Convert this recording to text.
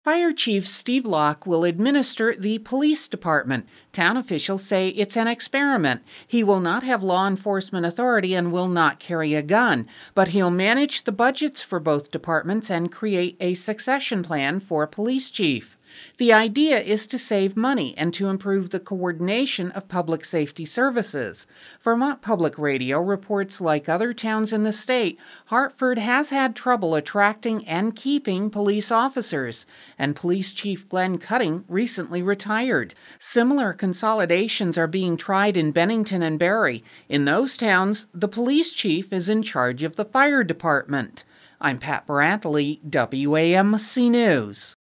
Fire Chief Steve Locke will administer the police department. Town officials say it's an experiment. He will not have law enforcement authority and will not carry a gun, but he'll manage the budgets for both departments and create a succession plan for police chief. The idea is to save money and to improve the coordination of public safety services. Vermont Public Radio reports, like other towns in the state, Hartford has had trouble attracting and keeping police officers, and Police Chief Glenn Cutting recently retired. Similar consolidations are being tried in Bennington and Barre. In those towns, the police chief is in charge of the fire department. I'm Pat Brantley, WAMC News.